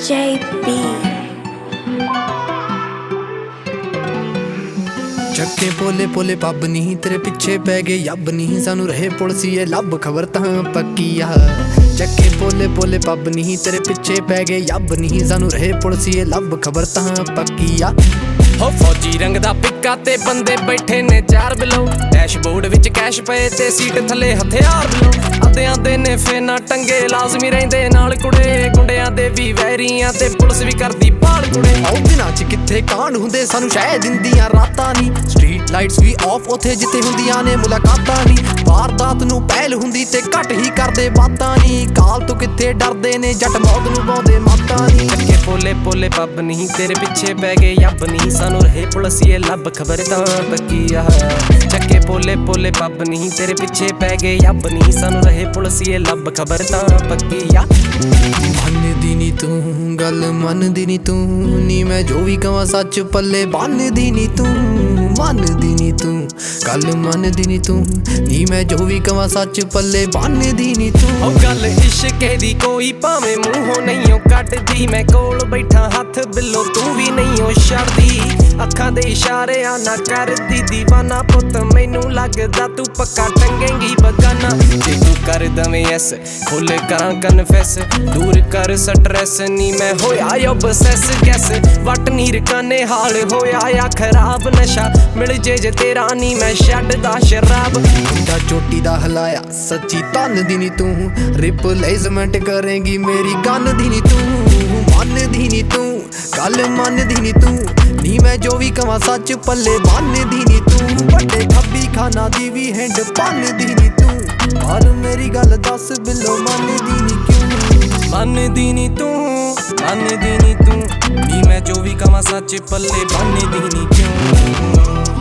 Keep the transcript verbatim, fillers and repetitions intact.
J B ਚੱਕੇ ਪੋਲੇ ਪੋਲੇ ਪੱਬ ਨਹੀਂ ਤੇਰੇ ਪਿੱਛੇ ਪੈ ਗਏ ਯੱਬ ਨਹੀਂ ਸਾਨੂੰ ਰਹੇ ਪੁਲਸੀਏ ਲੱਭ ਖਬਰ ਤਾਂ ਪੱਕੀ ਆ। ਚੱਕੇ ਪੋਲੇ ਪੋਲੇ ਪੱਬ ਨਹੀਂ ਤੇਰੇ ਪਿੱਛੇ ਪੈ ਗਏ ਯੱਬ ਨਹੀਂ ਸਾਨੂੰ ਰਹੇ ਪੁਲਸੀਏ ਲੱਭ ਖਬਰ ਤਾਂ ਪੱਕੀ ਆ। ਹੋ ਫੌਜੀ ਰੰਗ ਦਾ ਪਿੱਕਾ ਤੇ ਬੰਦੇ ਬੈਠੇ ਨੇ ਚਾਰ ਬਿਲੋ ਡੈਸ਼ਬੋਰਡ ਵਿੱਚ ਕੈਸ਼ ਪਏ ਤੇ ਸੀਟ ਥੱਲੇ ਹਥਿਆਰ ਬਿਲੋ ਅੱਧਿਆਂ ਦੇ ਨੇ ਫੇਨਾ ਟੰਗੇ ਲਾਜ਼ਮੀ ਰਹਿੰਦੇ ਨਾਲ ਕੁੜੇ ਗੁੰਡਿਆਂ ਦੇ ਵੀ ਵੈਰੀਆਂ ਤੇ ਪੁਲਿਸ ਵੀ ਕਰਦੀ ਭਾਲ ਕੁੜੇ। ਆਉ ਦਿਨਾਂ ਚ ਕਿੱਥੇ ਕਾਂਡ ਹੁੰਦੇ ਸਾਨੂੰ ਸ਼ਹਿ ਦਿੰਦੀਆਂ ਰਾਤਾਂ ਨੀ ਸਟਰੀਟ ਲਾਈਟਸ ਵੀ ਆਫ ਉਥੇ ਜਿੱਥੇ ਹੁੰਦੀਆਂ ਨੇ ਮੁਲਾਕਾਤਾਂ ਨੀ ਵਾਰਦਾਤ ਨੂੰ ਪਹਿਲ ਹੁੰਦੀ ਤੇ ਘੱਟ ਹੀ ਕਰਦੇ ਬਾਤਾਂ ਨੀ ਕਾਲ ਤੋਂ ਕਿੱਥੇ ਡਰਦੇ ਨੇ ਜੱਟ ਮੌਤ ਨੂੰ ਪਾਉਂਦੇ ਮਾਤਾਂ ਨੀ। ਚੱਕੇ ਪੋਲੇ ਪੋਲੇ ਪੱਬ ਨਹੀਂ ਤੇਰੇ ਪਿੱਛੇ ਪੈ ਗਏ ਯੱਬ ਨਹੀਂ ਸਾਨੂੰ ਰਹੇ ਪੁਲਸੀਏ ਲੱਭ ਖਬਰ ਤਾਂ ਪੱਕੀ ਆ। ਚੱਕੇ ਪੋਲੇ ਪੋਲੇ ਪੱਬ ਨਹੀਂ ਤੇਰੇ ਪਿੱਛੇ ਪੈ ਗਏ ਯੱਬ ਨਹੀਂ ਸਾਨੂੰ ਰਹੇ ਪੁਲਸੀਏ ਲੱਭ ਖਬਰ ਤਾਂ ਪੱਕੀ ਆ। ਮੰਨਦੀ ਨੀ ਤੂੰ ਗੱਲ ਮੰਨਦੀ ਨੀ ਤੂੰ ਨੀ ਮੈਂ ਜੋ ਵੀ ਕਵਾਂ ਸੱਚ ਪੱਲੇ ਬੰਨਦੀ ਨੀ ਤੂੰ ਮੰਨਦੀ ਨੀ ਤੂੰ ਗੱਲ ਮੰਨਦੀ ਨੀ ਤੂੰ ਨੀ ਮੈਂ ਜੋ ਵੀ ਕਵਾਂ ਸੱਚ ਪੱਲੇ ਬੰਨਦੀ ਨੀ ਤੂੰ। ਉਹ ਗੱਲ ਇਸ਼ਕੇ ਦੀ ਕੋਈ ਭਾਵੇਂ ਮੂੰਹੋਂ ਨਹੀਂ ਓ ਕੱਢਦੀ ਮੈਂ ਕੋਲ ਬੈਠਾ ਹੱਥ ਬਿੱਲੋ ਤੂੰ ਵੀ ਨਹੀਂ ਓ ਛੱਡਦੀ ਅੱਖਾਂ ਦੇ ਇਸ਼ਾਰਿਆਂ ਨਾ ਕਰਦੀ ਦੀਵਾਨਾ ਪੁੱਤ ਮੈਨੂੰ ਲੱਗਦਾ ਤੂੰ ਪੱਕਾ ਟੰਗੇਂਗੀ ਬਗਾਨਾ ਜੇ ਤੂੰ ਕਰ ਦਵੇਂ ਐਸ ਖੋਲੇ ਕਰਾਂ ਕਨਫੈਸ ਦੂਰ ਕਰ ਸਟ੍ਰੈਸ ਨੀ ਮੈਂ ਹੋਇਆ ਓਬਸੈਸ ਗੈਸ ਵਟ ਨੀਰ ਕਾਨੇ ਹਾਲ ਹੋਇਆ ਆ ਖਰਾਬ ਨਸ਼ਾ ਮਿਲ ਜੇ ਜੇ ਤੇਰਾ ਨੀ ਮੈਂ ਛੱਡਦਾ ਸ਼ਰਾਬ। ਮੁੰਡਾ ਚੋਟੀ ਦਾ ਹਲਾਇਆ ਸੱਚੀ ਤਨ ਦੀ ਨੀ ਤੂੰ ਰਿਪਲੇਸਮੈਂਟ ਕਰੇਂਗੀ ਮੇਰੀ ਗਨ ਦੀ ਨੀ ਤੂੰ ਮੰਨਦੀ ਨੀ ਤੂੰ ਗੱਲ ਮੰਨਦੀ ਨੀ ਤੂੰ ਨੀ ਮੈਂ ਜੋ ਵੀ ਕਵਾਂ ਸੱਚ ਪੱਲੇ ਬੰਨਦੀ ਨੀ ਤੂੰ ਵੱਡੇ ਖੱਬੀ ਖਾਨਾ ਦੀ ਵੀ ਹੈਂਡ ਭੰਨਦੀ ਨੀ ਤੂੰ ਪਰ ਮੇਰੀ ਗੱਲ ਦੱਸ ਬਿੱਲੋ ਮੰਨਦੀ ਨੀ ਕਿਉਂ ਮੰਨਦੀ ਨੀ ਤੂੰ ਮੰਨਦੀ ਨੀ ਤੂੰ ਨੀ ਮੈਂ ਜੋ ਵੀ ਕਵਾਂ ਸੱਚ ਪੱਲੇ ਬੰਨਦੀ ਨੀ ਕਿਉਂ।